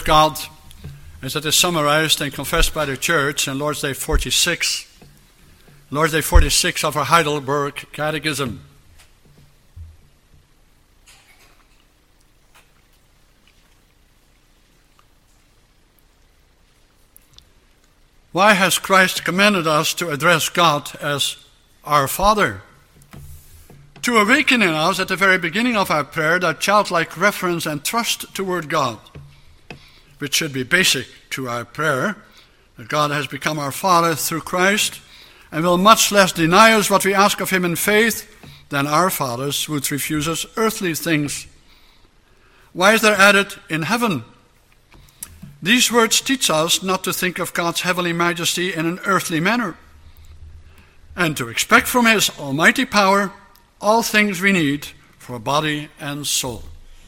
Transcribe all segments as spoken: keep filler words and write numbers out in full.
God, as it is summarized and confessed by the Church in Lord's Day forty-six, Lord's Day forty-six of our Heidelberg Catechism. Why has Christ commanded us to address God as our Father? To awaken in us at the very beginning of our prayer that childlike reverence and trust toward God, which should be basic to our prayer, that God has become our Father through Christ and will much less deny us what we ask of him in faith than our fathers would refuse us earthly things. Why is there added in heaven? These words teach us not to think of God's heavenly majesty in an earthly manner, and to expect from his almighty power all things we need for body and soul.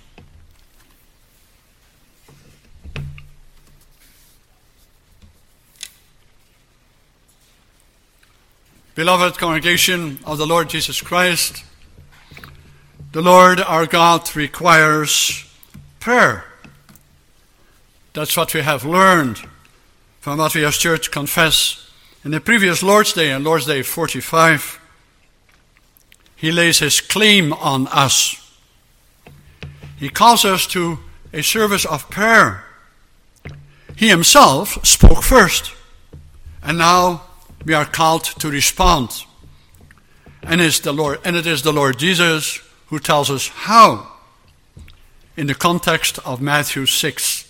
Beloved congregation of the Lord Jesus Christ, the Lord our God requires prayer. That's what we have learned from what we as church confess in the previous Lord's Day and Lord's Day forty-five. He lays his claim on us. He calls us to a service of prayer. He himself spoke first, and now we are called to respond. And it's the Lord, and it is the Lord Jesus who tells us how in the context of Matthew six.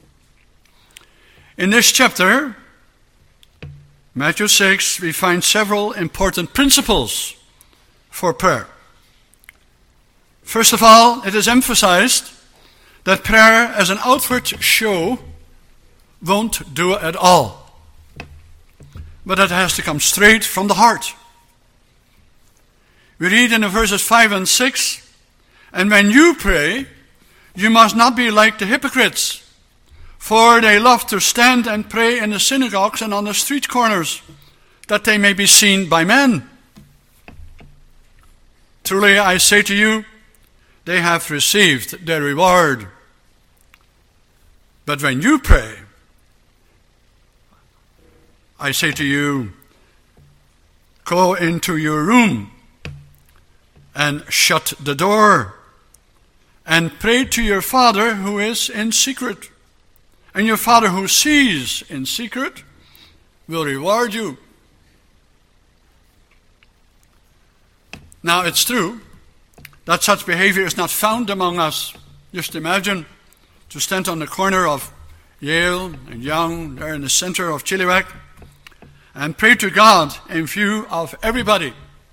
In this chapter, Matthew six, we find several important principles for prayer. First of all, it is emphasized that prayer as an outward show won't do it at all, but it has to come straight from the heart. We read in the verses five and six, "And when you pray, you must not be like the hypocrites, for they love to stand and pray in the synagogues and on the street corners, that they may be seen by men. Truly I say to you, they have received their reward. But when you pray, I say to you, go into your room and shut the door and pray to your Father who is in secret. And your Father who sees in secret will reward you." Now, it's true that such behavior is not found among us. Just imagine to stand on the corner of Yale and Young, there in the center of Chilliwack, and pray to God in view of everybody.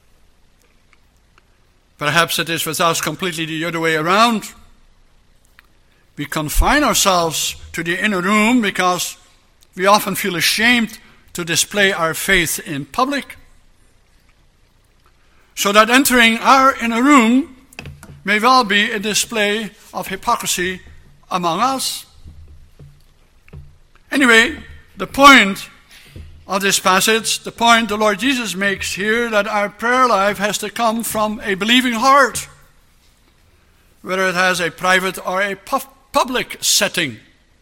Perhaps it is with us completely the other way around. We confine ourselves to the inner room because we often feel ashamed to display our faith in public, so that entering our inner room may well be a display of hypocrisy among us. Anyway, the point of this passage, the point the Lord Jesus makes here, that our prayer life has to come from a believing heart, whether it has a private or a public setting.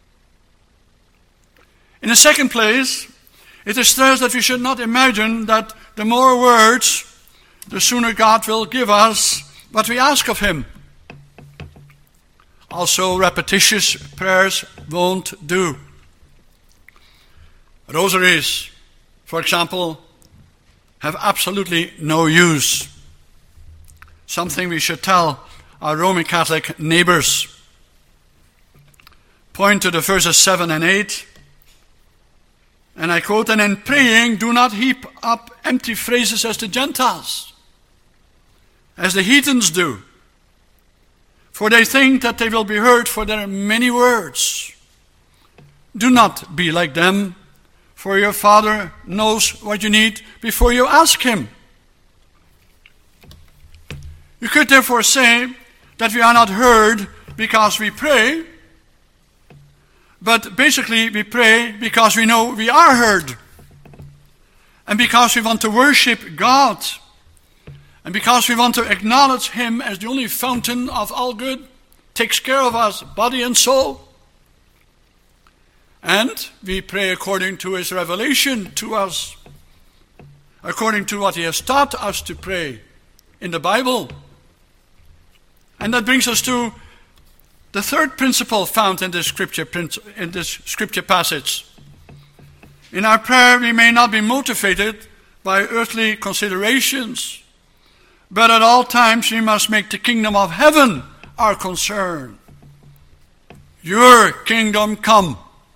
In the second place, it is stressed that we should not imagine that the more words, the sooner God will give us what we ask of him. Also, repetitious prayers won't do. Rosaries, for example, have absolutely no use. Something we should tell our Roman Catholic neighbors. Point to the verses seven and eight. And I quote, "And in praying, do not heap up empty phrases as the Gentiles, as the heathens do, for they think that they will be heard for their many words. Do not be like them, for your Father knows what you need before you ask him." You could therefore say that we are not heard because we pray, but basically we pray because we know we are heard, and because we want to worship God, and because we want to acknowledge him as the only fountain of all good, takes care of us, body and soul. And we pray according to his revelation to us, according to what he has taught us to pray in the Bible. And that brings us to the third principle found in this scripture, in this scripture passage. In our prayer, we may not be motivated by earthly considerations, but at all times we must make the kingdom of heaven our concern. Your kingdom come.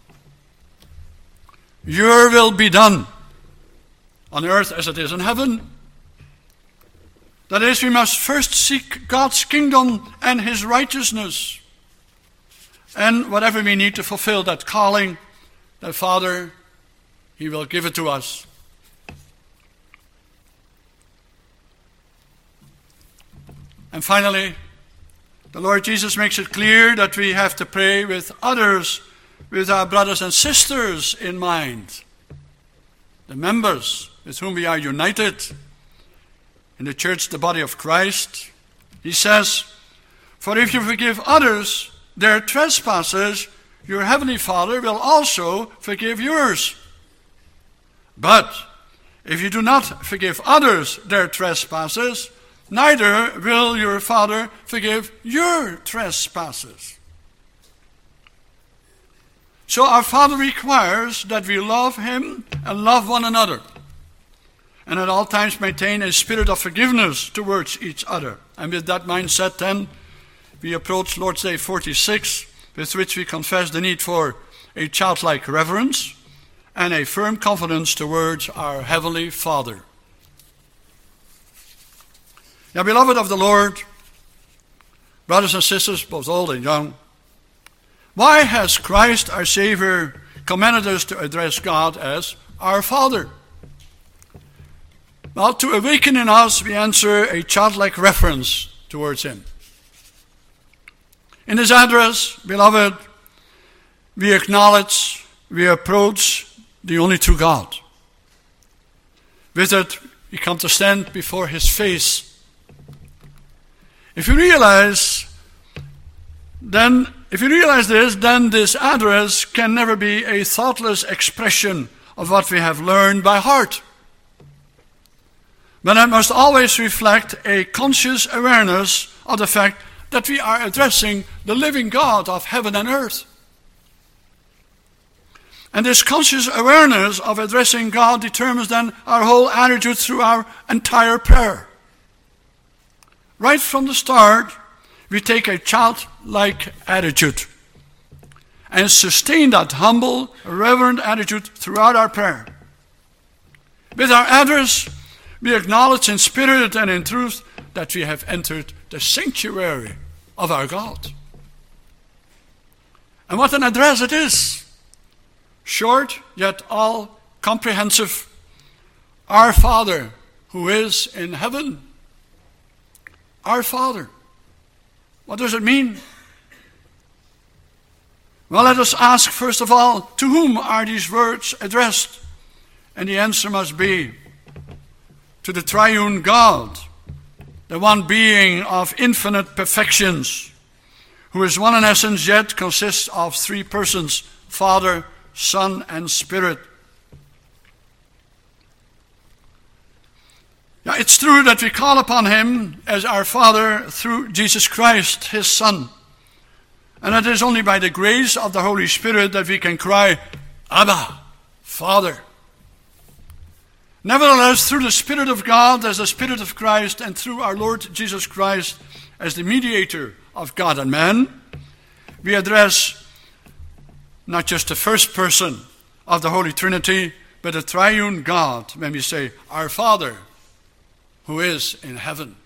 Your will be done on earth as it is in heaven. That is, we must first seek God's kingdom and his righteousness. And whatever we need to fulfill that calling, the Father, he will give it to us. And finally, the Lord Jesus makes it clear that we have to pray with others, with our brothers and sisters in mind. The members with whom we are united in the church, the body of Christ. He says, "For if you forgive others their trespasses, your heavenly Father will also forgive yours. But if you do not forgive others their trespasses, neither will your Father forgive your trespasses." So our Father requires that we love him and love one another, and at all times maintain a spirit of forgiveness towards each other. And with that mindset then, we approach Lord's Day forty-six, with which we confess the need for a childlike reverence and a firm confidence towards our Heavenly Father. Now, beloved of the Lord, brothers and sisters, both old and young, why has Christ, our Savior, commanded us to address God as our Father? Well, to awaken in us, we answer a childlike reference towards him. In his address, beloved, we acknowledge, we approach the only true God. With it, we come to stand before his face. If you realize, then, if you realize this, then this address can never be a thoughtless expression of what we have learned by heart. But it must always reflect a conscious awareness of the fact that we are addressing the living God of heaven and earth. And this conscious awareness of addressing God determines then our whole attitude through our entire prayer. Right from the start, we take a childlike attitude and sustain that humble, reverent attitude throughout our prayer. With our address, we acknowledge in spirit and in truth that we have entered the sanctuary of our God. And what an address it is! Short, yet all comprehensive. Our Father, who is in heaven. Our Father. What does it mean? Well, let us ask first of all, to whom are these words addressed? And the answer must be to the triune God, the one being of infinite perfections, who is one in essence yet consists of three persons, Father, Son, and Spirit. Now, it's true that we call upon him as our Father through Jesus Christ, his Son. And it is only by the grace of the Holy Spirit that we can cry, Abba, Father. Nevertheless, through the Spirit of God as the Spirit of Christ, and through our Lord Jesus Christ as the mediator of God and man, we address not just the first person of the Holy Trinity, but the triune God when we say, Our Father, who is in heaven.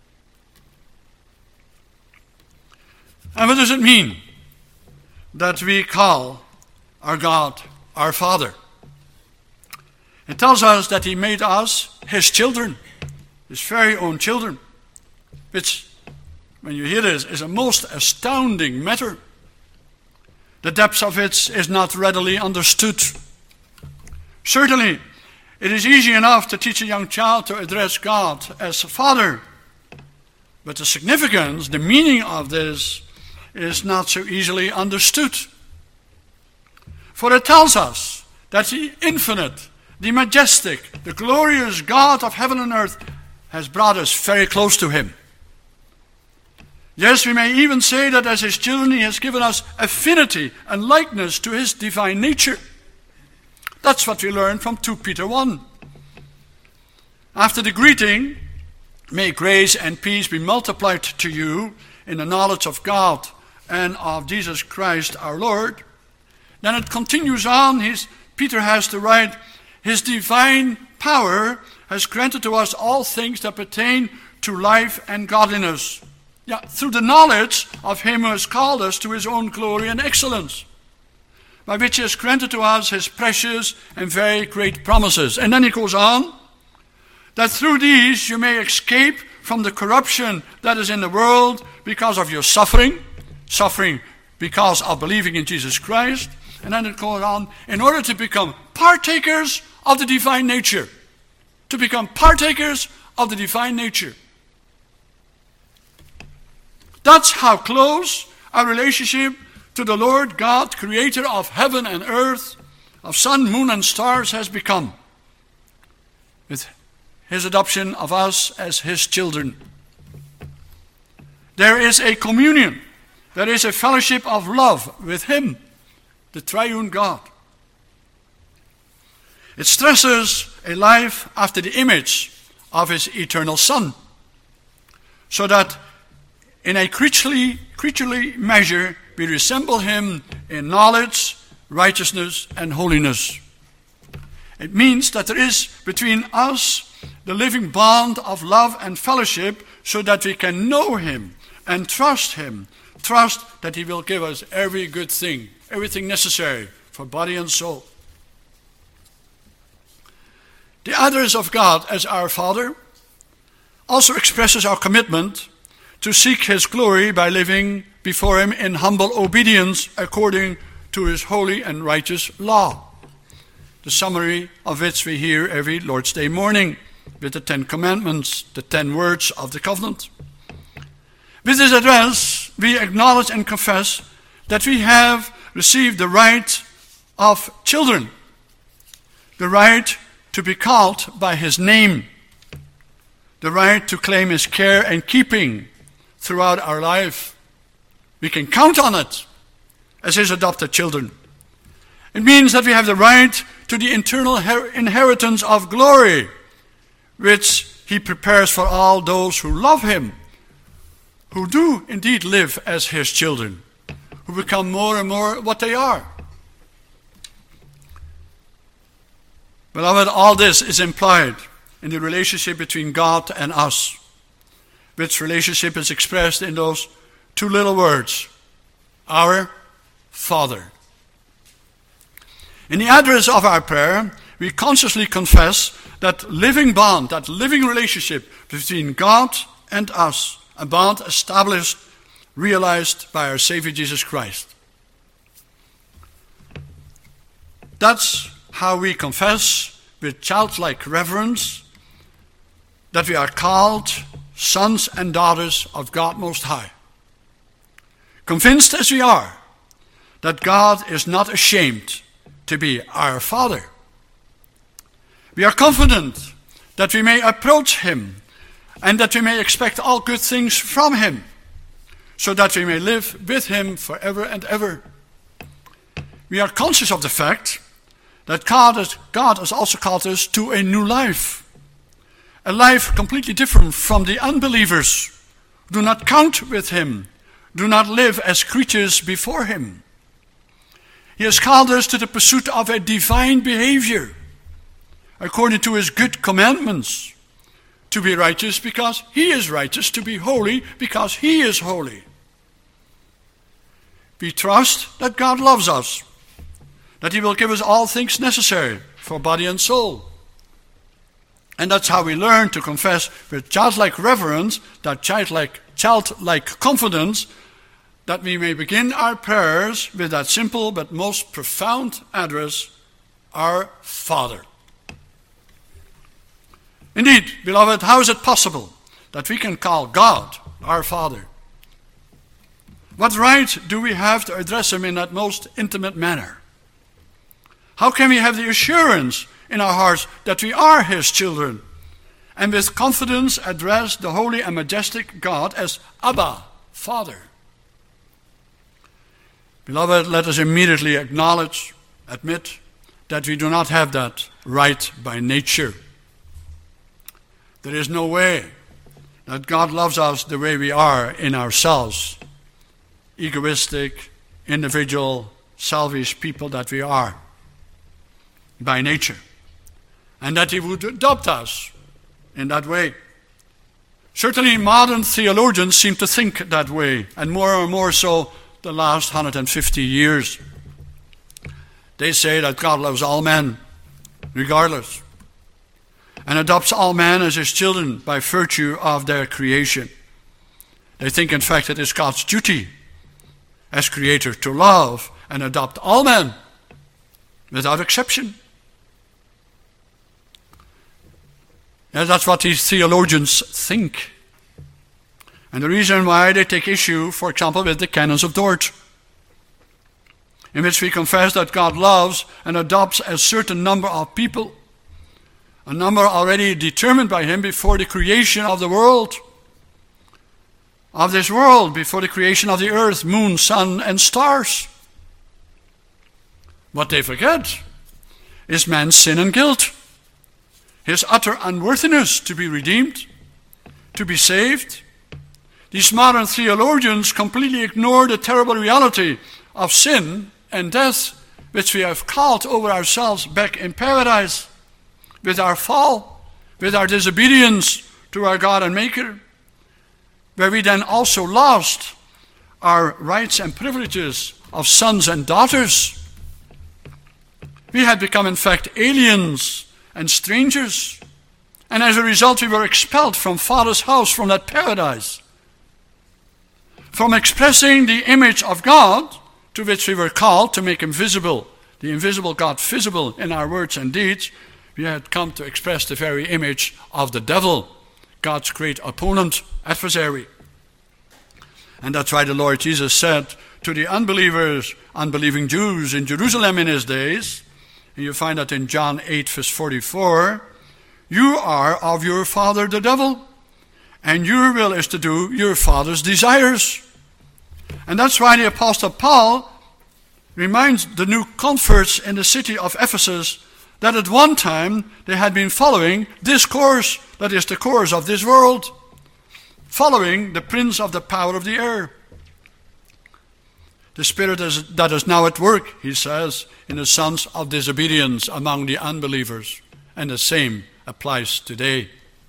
And what does it mean that we call our God our Father? It tells us that he made us his children, his very own children, which, when you hear this, is a most astounding matter. The depth of it is not readily understood. Certainly, it is easy enough to teach a young child to address God as Father, but the significance, the meaning of this, is not so easily understood. For it tells us that the infinite, the majestic, the glorious God of heaven and earth has brought us very close to him. Yes, we may even say that as his children, he has given us affinity and likeness to his divine nature. That's what we learn from Second Peter one. After the greeting, may grace and peace be multiplied to you in the knowledge of God and of Jesus Christ our Lord. Then it continues on. His, Peter has to write, his divine power has granted to us all things that pertain to life and godliness. Yeah, through the knowledge of him who has called us to his own glory and excellence, by which he has granted to us his precious and very great promises. And then he goes on, that through these you may escape from the corruption that is in the world because of your suffering, suffering because of believing in Jesus Christ. And then it goes on, in order to become partakers of the divine nature. To become partakers of the divine nature. That's how close our relationship to the Lord God, creator of heaven and earth, of sun, moon, and stars, has become, with his adoption of us as his children. There is a communion, there is a fellowship of love with him, the triune God. It stresses a life after the image of his eternal Son, so that in a creaturely, creaturely measure we resemble him in knowledge, righteousness, and holiness. It means that there is between us the living bond of love and fellowship, so that we can know him and trust him. Trust that he will give us every good thing, everything necessary for body and soul. The address of God as our Father also expresses our commitment to seek his glory by living before him in humble obedience according to his holy and righteous law. The summary of which we hear every Lord's Day morning with the Ten Commandments, the ten words of the covenant. With this address, we acknowledge and confess that we have received the right of children, the right to be called by his name, the right to claim his care and keeping throughout our life. We can count on it as his adopted children. It means that we have the right to the eternal inheritance of glory, which he prepares for all those who love him, who do indeed live as his children, who become more and more what they are. Beloved, all this is implied in the relationship between God and us, which relationship is expressed in those two little words, our Father. In the address of our prayer, we consciously confess that living bond, that living relationship between God and us, a bond established, realized by our Savior Jesus Christ. That's how we confess with childlike reverence that we are called sons and daughters of God Most High. Convinced as we are that God is not ashamed to be our Father. We are confident that we may approach him and that we may expect all good things from him, so that we may live with him forever and ever. We are conscious of the fact that God has, God has also called us to a new life, a life completely different from the unbelievers who do not count with him, do not live as creatures before him. He has called us to the pursuit of a divine behavior, according to his good commandments, to be righteous because he is righteous, to be holy because he is holy. We trust that God loves us, that he will give us all things necessary for body and soul. And that's how we learn to confess with childlike reverence, that childlike, childlike confidence, that we may begin our prayers with that simple but most profound address, our Father. Indeed, beloved, how is it possible that we can call God our Father? What right do we have to address him in that most intimate manner? How can we have the assurance in our hearts that we are his children, and with confidence address the holy and majestic God as Abba, Father? Beloved, let us immediately acknowledge, admit, that we do not have that right by nature. There is no way that God loves us the way we are in ourselves, egoistic, individual, selfish people that we are by nature, and that he would adopt us in that way. Certainly modern theologians seem to think that way, and more and more so the last one hundred fifty years. They say that God loves all men, regardless, and adopts all men as his children by virtue of their creation. They think, in fact, it is God's duty as creator to love and adopt all men without exception. Yeah, that's what these theologians think. And the reason why they take issue, for example, with the canons of Dort, in which we confess that God loves and adopts a certain number of people, a number already determined by him before the creation of the world, of this world, before the creation of the earth, moon, sun, and stars. What they forget is man's sin and guilt, his utter unworthiness to be redeemed, to be saved. These modern theologians completely ignore the terrible reality of sin and death, which we have called over ourselves back in paradise with our fall, with our disobedience to our God and Maker, where we then also lost our rights and privileges of sons and daughters. We had become, in fact, aliens and strangers, and as a result we were expelled from Father's house, from that paradise, from expressing the image of God to which we were called to make him visible, the invisible God visible in our words and deeds. We had come to express the very image of the devil, God's great opponent, adversary. And that's why the Lord Jesus said to the unbelievers, unbelieving Jews in Jerusalem in his days, and you find that in John eight, verse forty-four, you are of your father the devil, and your will is to do your father's desires. And that's why the Apostle Paul reminds the new converts in the city of Ephesus that at one time they had been following this course, that is the course of this world, following the prince of the power of the air. The spirit is, that is now at work, he says, in the sons of disobedience among the unbelievers. And the same applies today.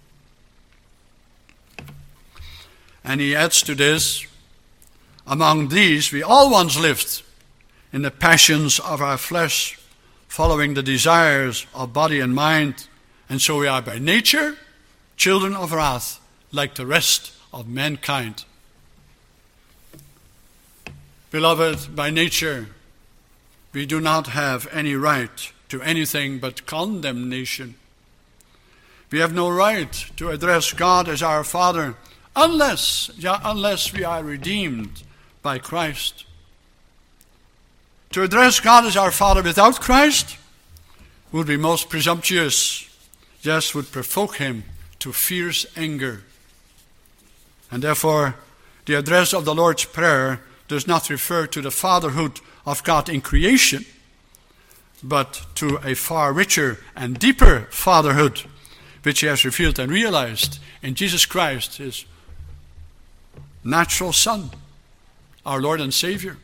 And he adds to this, among these we all once lived in the passions of our flesh, following the desires of body and mind, and so we are by nature children of wrath, like the rest of mankind. Beloved, by nature, we do not have any right to anything but condemnation. We have no right to address God as our Father unless, yeah, unless we are redeemed by Christ. To address God as our Father without Christ would be most presumptuous, yes, would provoke him to fierce anger. And therefore, the address of the Lord's Prayer does not refer to the fatherhood of God in creation, but to a far richer and deeper fatherhood, which he has revealed and realized in Jesus Christ, his natural Son, our Lord and Savior.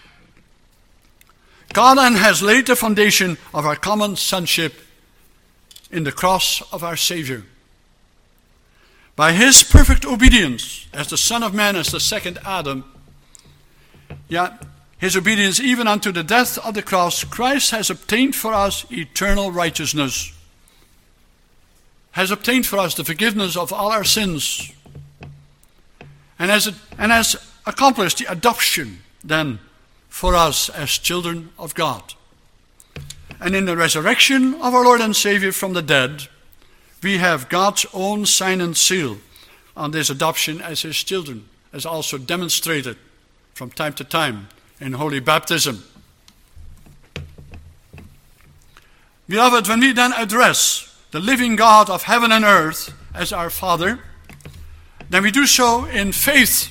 God then has laid the foundation of our common sonship in the cross of our Savior. By his perfect obedience as the Son of Man, as the second Adam, yeah, his obedience even unto the death of the cross, Christ has obtained for us eternal righteousness, has obtained for us the forgiveness of all our sins, and has, and has accomplished the adoption then for us as children of God. And in the resurrection of our Lord and Savior from the dead, we have God's own sign and seal on this adoption as his children, as also demonstrated from time to time in holy baptism. Beloved, when we then address the living God of heaven and earth as our Father, then we do so in faith,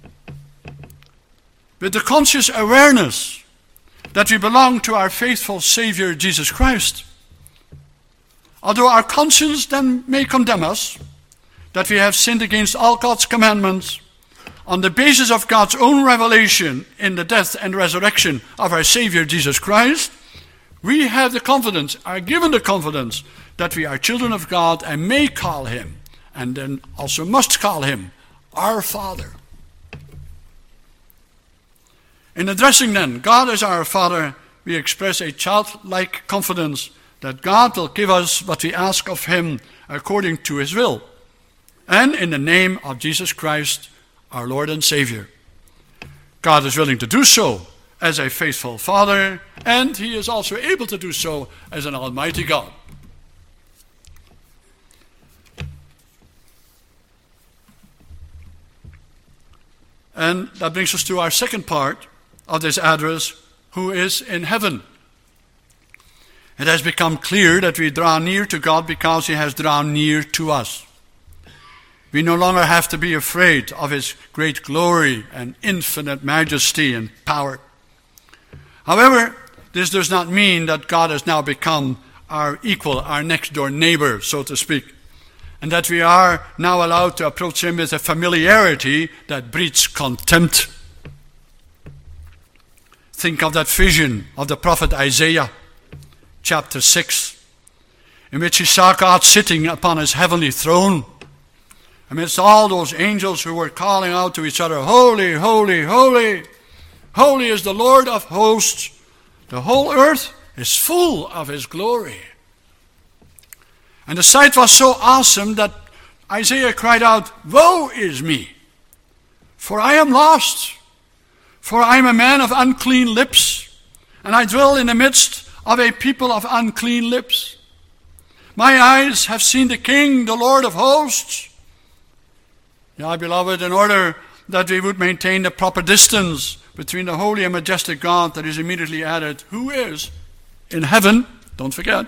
with the conscious awareness that we belong to our faithful Savior, Jesus Christ. Although our conscience then may condemn us, that we have sinned against all God's commandments, on the basis of God's own revelation in the death and resurrection of our Savior, Jesus Christ, we have the confidence, are given the confidence, that we are children of God and may call Him, and then also must call Him, our Father. In addressing then God as our Father, we express a childlike confidence that God will give us what we ask of Him according to His will, and in the name of Jesus Christ, our Lord and Savior. God is willing to do so as a faithful Father, and He is also able to do so as an almighty God. And that brings us to our second part of this address, who is in heaven. It has become clear that we draw near to God because He has drawn near to us. We no longer have to be afraid of His great glory and infinite majesty and power. However, this does not mean that God has now become our equal, our next door neighbor, so to speak, and that we are now allowed to approach Him with a familiarity that breeds contempt. Think of that vision of the prophet Isaiah, chapter six, in which he saw God sitting upon His heavenly throne, amidst all those angels who were calling out to each other, "Holy, holy, holy, holy is the Lord of hosts. The whole earth is full of His glory." And the sight was so awesome that Isaiah cried out, "Woe is me, for I am lost, for I am a man of unclean lips, and I dwell in the midst of a people of unclean lips. My eyes have seen the King, the Lord of hosts." Yeah, beloved, in order that we would maintain the proper distance between the holy and majestic God, that is immediately added, who is in heaven, don't forget.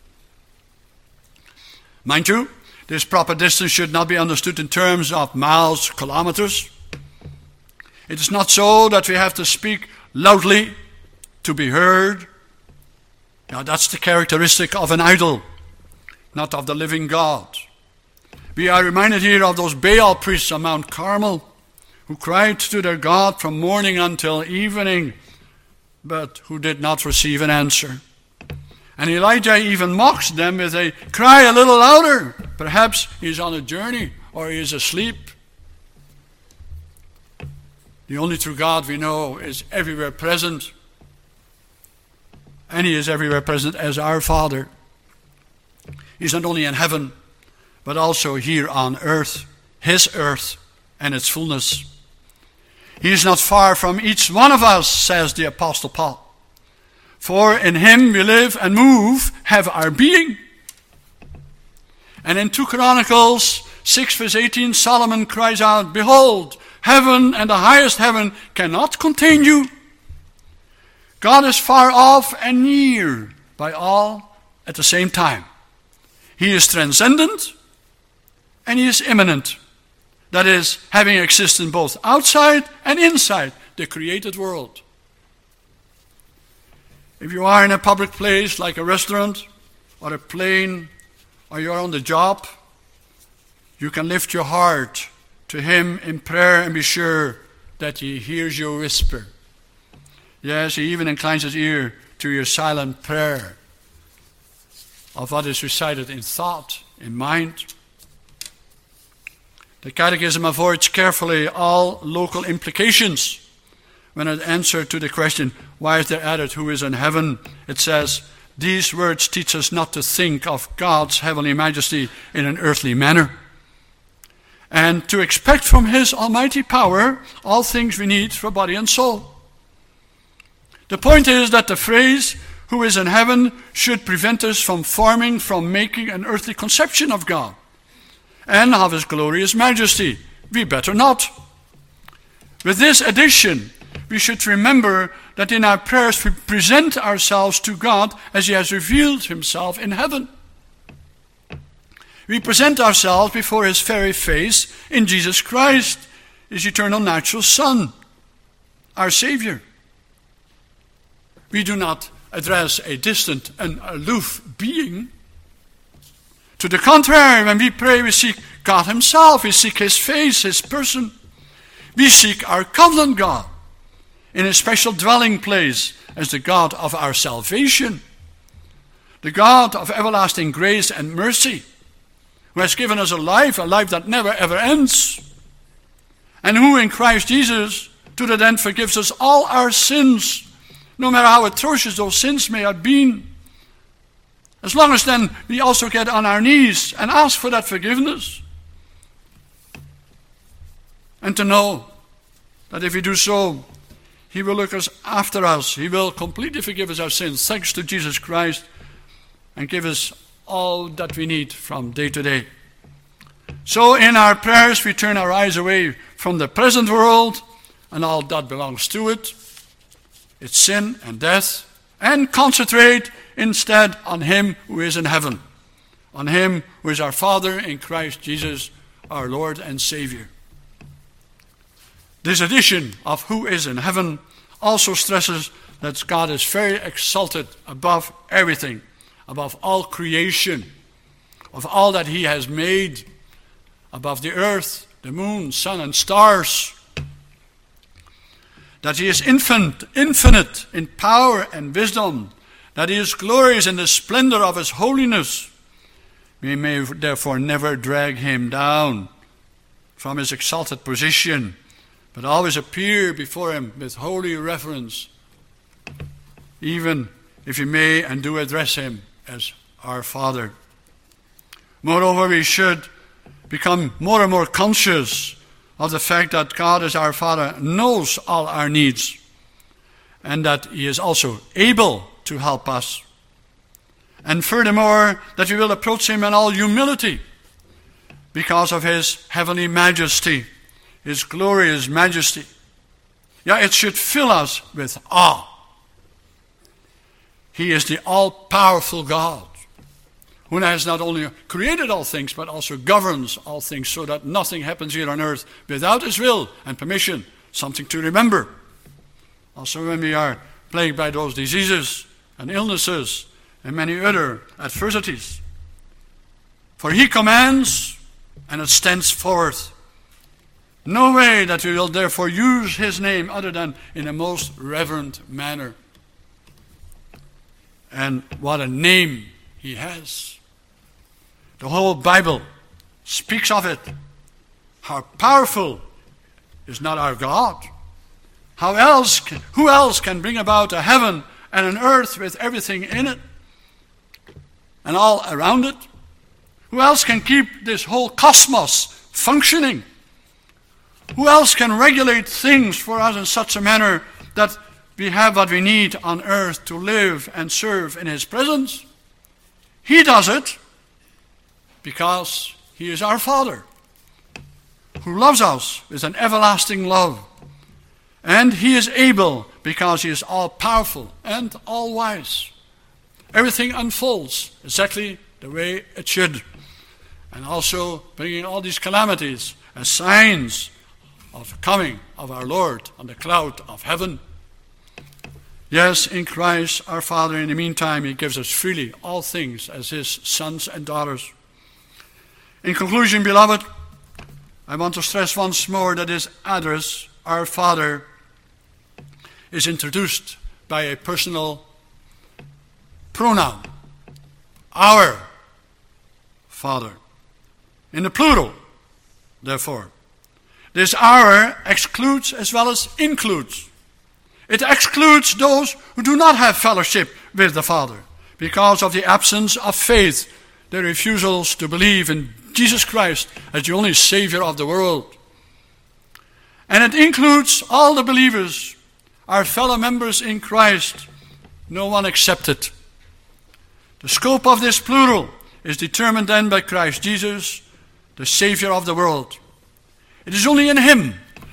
Mind you, this proper distance should not be understood in terms of miles, kilometers. It is not so that we have to speak loudly to be heard. Now, that's the characteristic of an idol, not of the living God. We are reminded here of those Baal priests on Mount Carmel who cried to their God from morning until evening, but who did not receive an answer. And Elijah even mocks them with a cry a little louder. Perhaps he's on a journey or he is asleep. The only true God we know is everywhere present. And He is everywhere present as our Father. He's not only in heaven, but also here on earth, His earth and its fullness. He is not far from each one of us, says the Apostle Paul. For in Him we live and move, have our being. And in two Chronicles six verse eighteen, Solomon cries out, "Behold, heaven and the highest heaven cannot contain you." God is far off and near by all at the same time. He is transcendent and He is immanent. That is, having existence both outside and inside the created world. If you are in a public place like a restaurant or a plane or you are on the job, you can lift your heart to Him in prayer and be sure that He hears your whisper. Yes, He even inclines His ear to your silent prayer of what is recited in thought, in mind. The Catechism avoids carefully all local implications. When it answers to the question, why is there added who is in heaven? It says, these words teach us not to think of God's heavenly majesty in an earthly manner, and to expect from His almighty power all things we need for body and soul. The point is that the phrase, who is in heaven, should prevent us from forming, from making an earthly conception of God and of His glorious majesty. We better not. With this addition, we should remember that in our prayers we present ourselves to God as he has revealed himself in heaven. We present ourselves before his very face in Jesus Christ, his eternal natural Son, our Savior. We do not address a distant and aloof being. To the contrary, when we pray, we seek God himself, we seek his face, his person. We seek our covenant God in a special dwelling place as the God of our salvation, the God of everlasting grace and mercy, who has given us a life, a life that never ever ends, and who in Christ Jesus to that end forgives us all our sins, no matter how atrocious those sins may have been. As long as then we also get on our knees and ask for that forgiveness. And to know that if we do so, he will look us after us. He will completely forgive us our sins, thanks to Jesus Christ, and give us all that we need from day to day. So in our prayers we turn our eyes away from the present world and all that belongs to it, its sin and death, and concentrate instead on him who is in heaven, on him who is our Father in Christ Jesus, our Lord and Savior. This addition of who is in heaven also stresses that God is very exalted above everything, above all creation, of all that he has made, above the earth, the moon, sun, and stars. That he is infinite, infinite in power and wisdom, that he is glorious in the splendor of his holiness. We may therefore never drag him down from his exalted position, but always appear before him with holy reverence, even if we may and do address him as our Father. Moreover, we should become more and more conscious of the fact that God as our Father knows all our needs, and that he is also able to help us. And furthermore, that we will approach him in all humility because of his heavenly majesty, his glorious majesty. Yeah, it should fill us with awe. He is the all-powerful God, who has not only created all things, but also governs all things, so that nothing happens here on earth without his will and permission. Something to remember. Also when we are plagued by those diseases and illnesses and many other adversities. For he commands, and it stands forth. No way that we will therefore use his name other than in a most reverent manner. And what a name he has. The whole Bible speaks of it. How powerful is not our God? How else can, who else can bring about a heaven and an earth with everything in it and all around it? Who else can keep this whole cosmos functioning? Who else can regulate things for us in such a manner that we have what we need on earth to live and serve in his presence? He does it because he is our Father, who loves us with an everlasting love. And he is able because he is all-powerful and all-wise. Everything unfolds exactly the way it should. And also bringing all these calamities as signs of the coming of our Lord on the cloud of heaven. Yes, in Christ our Father, in the meantime, he gives us freely all things as his sons and daughters. In conclusion, beloved, I want to stress once more that his address, our Father, is introduced by a personal pronoun. Our Father. In the plural, therefore. This our excludes as well as includes. It excludes those who do not have fellowship with the Father because of the absence of faith, their refusals to believe in Jesus Christ as the only Savior of the world. And it includes all the believers, our fellow members in Christ, no one excepted. The scope of this plural is determined then by Christ Jesus, the Savior of the world. It is only in him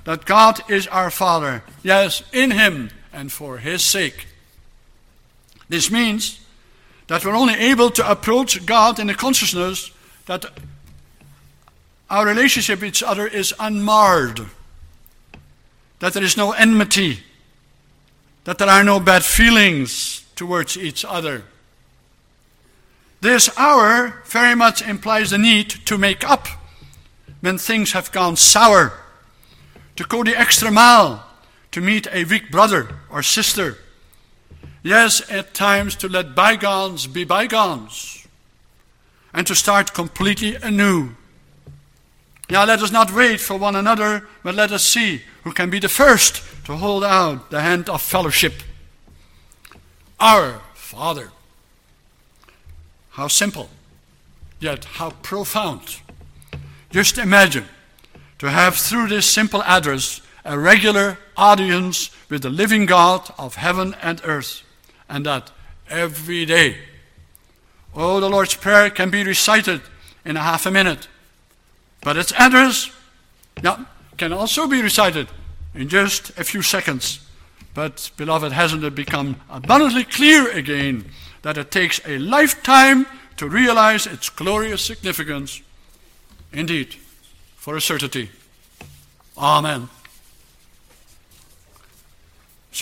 that God is our Father. Yes, in Him and for His sake. This means that we're only able to approach God in the consciousness that our relationship with each other is unmarred, that there is no enmity, that there are no bad feelings towards each other. This hour very much implies the need to make up when things have gone sour, to go the extra mile, to meet a weak brother or sister. Yes, at times to let bygones be bygones, and to start completely anew. Now let us not wait for one another, but let us see who can be the first to hold out the hand of fellowship. Our Father. How simple, yet how profound. Just imagine to have through this simple address a regular audience with the living God of heaven and earth, and that every day. Oh, the Lord's Prayer can be recited in a half a minute, but its address, yeah, can also be recited in just a few seconds. But, beloved, hasn't it become abundantly clear again that it takes a lifetime to realize its glorious significance? Indeed, for a certainty. Amen.